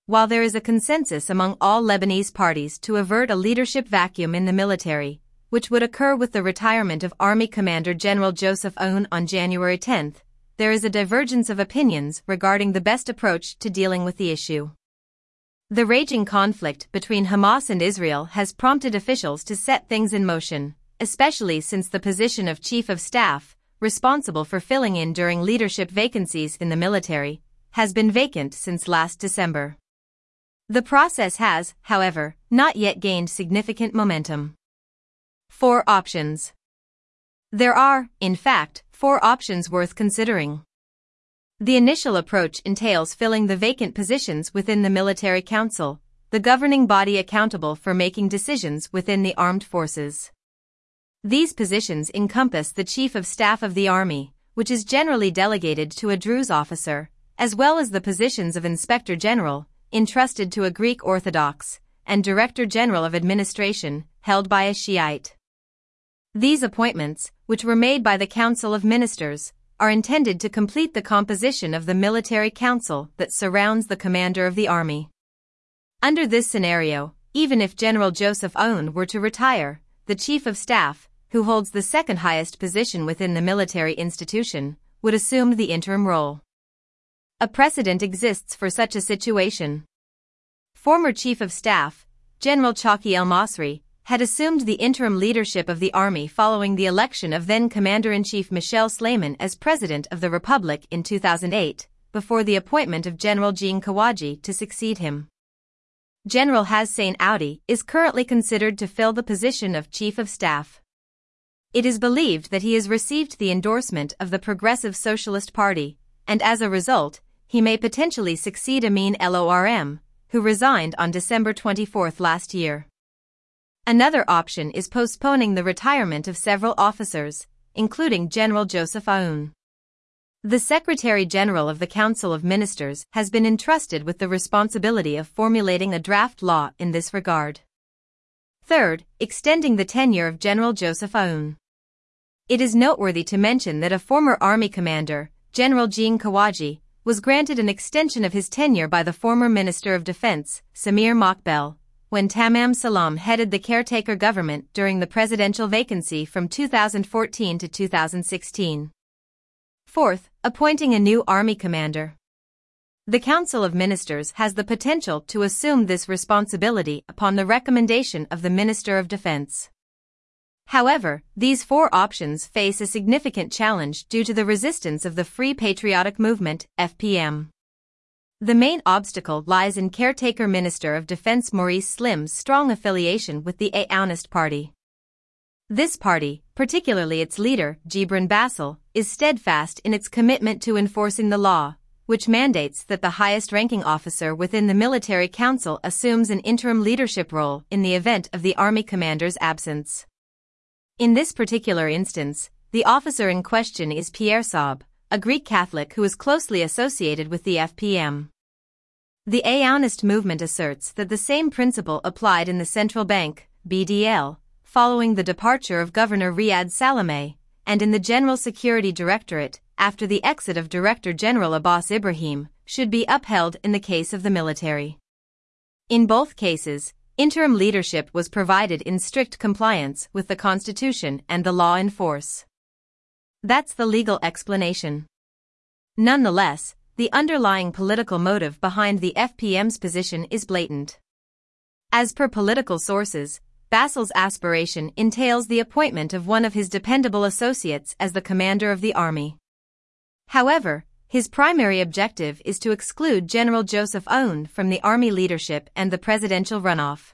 While there is a consensus among all Lebanese parties to avert a leadership vacuum in the military, which would occur with the retirement of Army Commander General Joseph Aoun on January 10, there is a divergence of opinions regarding the best approach to dealing with the issue. The raging conflict between Hamas and Israel has prompted officials to set things in motion, especially since the position of Chief of Staff, responsible for filling in during leadership vacancies in the military, has been vacant since last December. The process has, however, not yet gained significant momentum. 4 options. There are, in fact, 4 options worth considering. The initial approach entails filling the vacant positions within the Military Council, the governing body accountable for making decisions within the armed forces. These positions encompass the Chief of Staff of the Army, which is generally delegated to a Druze officer, as well as the positions of Inspector General, entrusted to a Greek Orthodox, and Director General of Administration, held by a Shiite. These appointments, which were made by the Council of Ministers, are intended to complete the composition of the military council that surrounds the commander of the army. Under this scenario, even if General Joseph Aoun were to retire, the Chief of Staff, who holds the second highest position within the military institution, would assume the interim role. A precedent exists for such a situation. Former Chief of Staff, General Chaki El-Masri, had assumed the interim leadership of the army following the election of then Commander-in-Chief Michel Sleiman as President of the Republic in 2008, before the appointment of General Jean Kawaji to succeed him. General Hassain Aoudi is currently considered to fill the position of Chief of Staff. It is believed that he has received the endorsement of the Progressive Socialist Party, and as a result, he may potentially succeed Amin Lorm, who resigned on December 24 last year. Another option is postponing the retirement of several officers, including General Joseph Aoun. The Secretary General of the Council of Ministers has been entrusted with the responsibility of formulating a draft law in this regard. Third, extending the tenure of General Joseph Aoun. It is noteworthy to mention that a former army commander, General Jean Kawaji, was granted an extension of his tenure by the former Minister of Defense, Samir Mokbel, when Tamam Salam headed the caretaker government during the presidential vacancy from 2014 to 2016. Fourth, appointing a new army commander. The Council of Ministers has the potential to assume this responsibility upon the recommendation of the Minister of Defense. However, these 4 options face a significant challenge due to the resistance of the Free Patriotic Movement, FPM. The main obstacle lies in caretaker Minister of Defense Maurice Slim's strong affiliation with the Aounist Party. This party, particularly its leader, Gibran Bassel, is steadfast in its commitment to enforcing the law, which mandates that the highest-ranking officer within the military council assumes an interim leadership role in the event of the army commander's absence. In this particular instance, the officer in question is Pierre Saab, a Greek Catholic who is closely associated with the FPM. The Aounist movement asserts that the same principle applied in the Central Bank, BDL, following the departure of Governor Riyad Salameh, and in the General Security Directorate, after the exit of Director General Abbas Ibrahim, should be upheld in the case of the military. In both cases, interim leadership was provided in strict compliance with the Constitution and the law in force. That's the legal explanation. Nonetheless, the underlying political motive behind the FPM's position is blatant. As per political sources, Bassel's aspiration entails the appointment of one of his dependable associates as the commander of the army. However, his primary objective is to exclude General Joseph Aoun from the army leadership and the presidential runoff.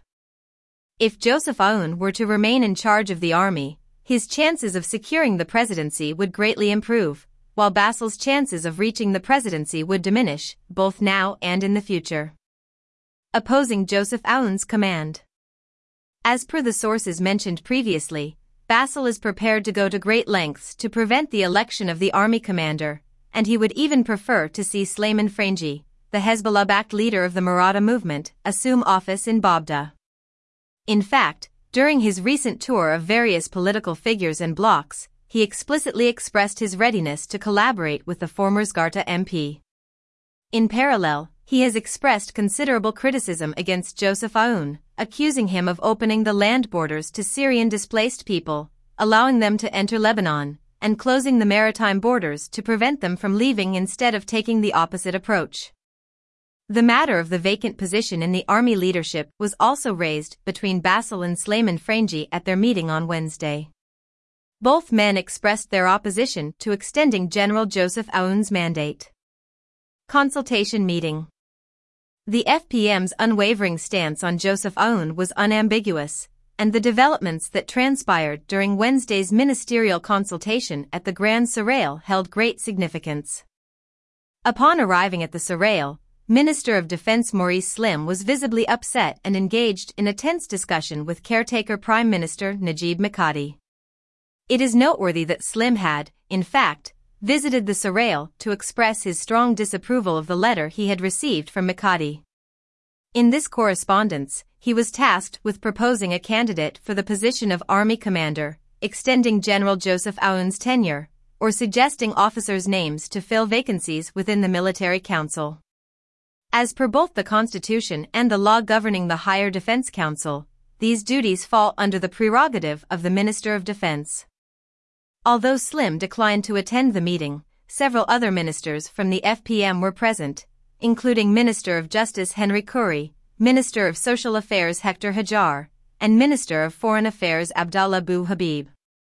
If Joseph Aoun were to remain in charge of the army, his chances of securing the presidency would greatly improve, while Bassel's chances of reaching the presidency would diminish, both now and in the future. Opposing Joseph Aoun's command. As per the sources mentioned previously, Bassel is prepared to go to great lengths to prevent the election of the army commander, and he would even prefer to see Sleiman Frangi, the Hezbollah-backed leader of the Maratha movement, assume office in Babda. In fact, during his recent tour of various political figures and blocs, he explicitly expressed his readiness to collaborate with the former Zgharta MP. In parallel, He has expressed considerable criticism against Joseph Aoun, accusing him of opening the land borders to Syrian displaced people, allowing them to enter Lebanon, and closing the maritime borders to prevent them from leaving instead of taking the opposite approach. The matter of the vacant position in the army leadership was also raised between Basil and Sleiman Frangi at their meeting on Wednesday. Both men expressed their opposition to extending General Joseph Aoun's mandate. Consultation meeting. The FPM's unwavering stance on Joseph Aoun was unambiguous, and the developments that transpired during Wednesday's ministerial consultation at the Grand Serail held great significance. Upon arriving at the Serail, Minister of Defense Maurice Slim was visibly upset and engaged in a tense discussion with caretaker Prime Minister Najib Mikati. It is noteworthy that Slim had, in fact, visited the Serail to express his strong disapproval of the letter he had received from Mikati. In this correspondence, he was tasked with proposing a candidate for the position of Army Commander, extending General Joseph Aoun's tenure, or suggesting officers' names to fill vacancies within the Military Council. As per both the Constitution and the law governing the Higher Defense Council, these duties fall under the prerogative of the Minister of Defense. Although Slim declined to attend the meeting, several other ministers from the FPM were present, including Minister of Justice Henry Khoury, Minister of Social Affairs Hector Hajar, and Minister of Foreign Affairs Abdallah Bou Habib.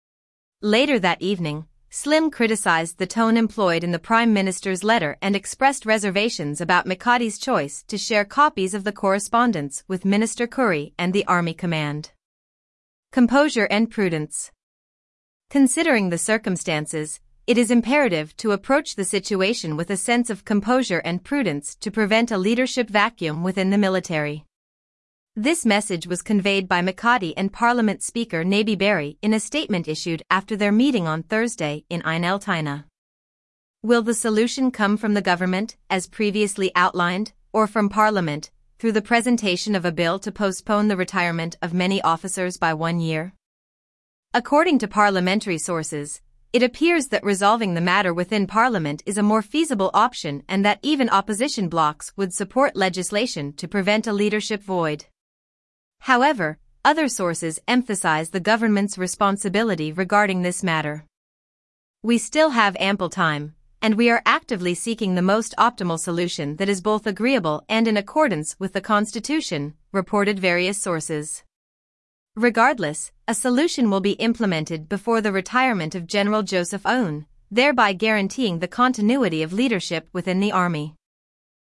Later that evening, Slim criticized the tone employed in the Prime Minister's letter and expressed reservations about Mikati's choice to share copies of the correspondence with Minister Khoury and the Army Command. Composure and prudence. Considering the circumstances, it is imperative to approach the situation with a sense of composure and prudence to prevent a leadership vacuum within the military. This message was conveyed by Mikati and Parliament Speaker Nabi Berri in a statement issued after their meeting on Thursday in Ain El Taina. Will the solution come from the government, as previously outlined, or from Parliament, through the presentation of a bill to postpone the retirement of many officers by 1 year? According to parliamentary sources, it appears that resolving the matter within Parliament is a more feasible option and that even opposition blocs would support legislation to prevent a leadership void. However, other sources emphasize the government's responsibility regarding this matter. We still have ample time, and we are actively seeking the most optimal solution that is both agreeable and in accordance with the Constitution, reported various sources. Regardless, a solution will be implemented before the retirement of General Joseph Aoun, thereby guaranteeing the continuity of leadership within the army.